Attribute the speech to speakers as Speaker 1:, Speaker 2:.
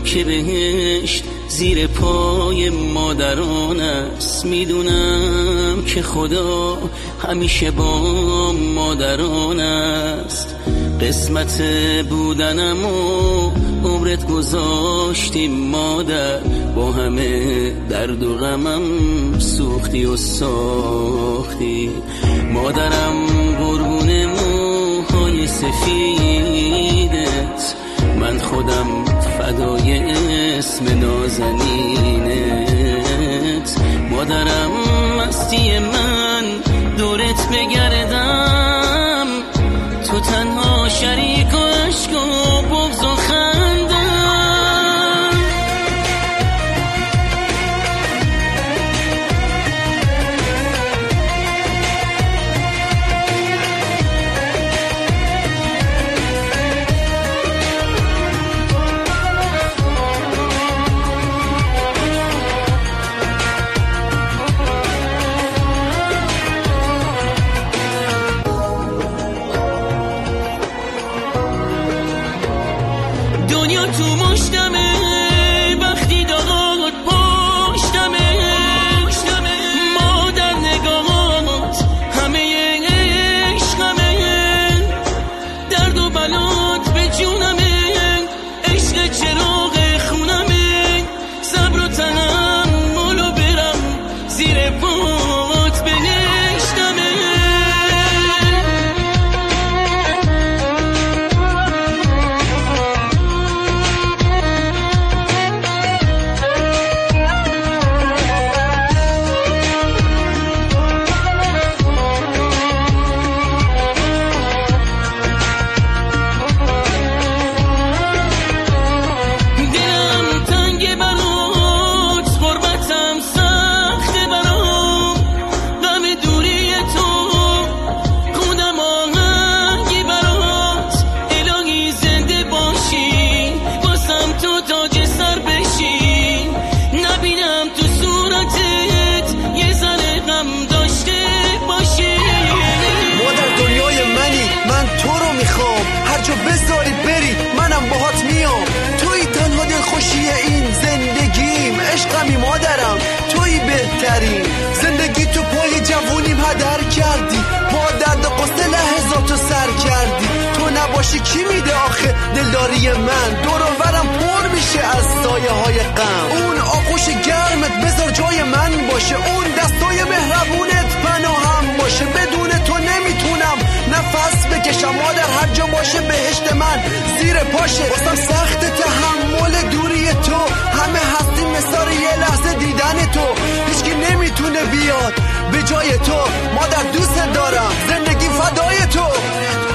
Speaker 1: که بهشت زیر پای مادران است. میدونم که خدا همیشه با مادران است. قسمت بودنم و عمرت گذاشتیم مادر، با همه درد و غمم سوختی و ساختی. مادرم قربون موهای سفیدت، من خودم فدای اسم نازنینت. مادرم مستی من دورت بگردم، تو تنها شریک و عشق و بغض و خندم. دنیا تو مشتمه، وقتی داد پشتمه، مادر نگاهات همه عشقمه، درد و بلات به جونمه، عشق چراغ خونمه، صبر و تحمل و برم زیر پات بهشتمه.
Speaker 2: بذاری بری منم باهات میام، توی تنها دلخوشی این زندگیم، عشقمی مادرم توی بهترین. زندگی تو پای جوونیم هدر کردی، با درد قصه لحظاتو سر کردی. تو نباشی کی میده آخه دلداری من، دور و برم پر میشه از سایه های غم. اون آغوش گرمت بذار جای من باشه، اون دستای مهربونت پناهم باشه. بدون تو نمیتونم نفس بکشم مادر، هر جا باشه بهشت من زیر پاشه. واسم سخت تحمل دوری تو، همه هستیم مثال یه لحظه دیدن تو. هیچکی نمیتونه بیاد به جای تو مادر، دوست دارم زندگی فدای تو.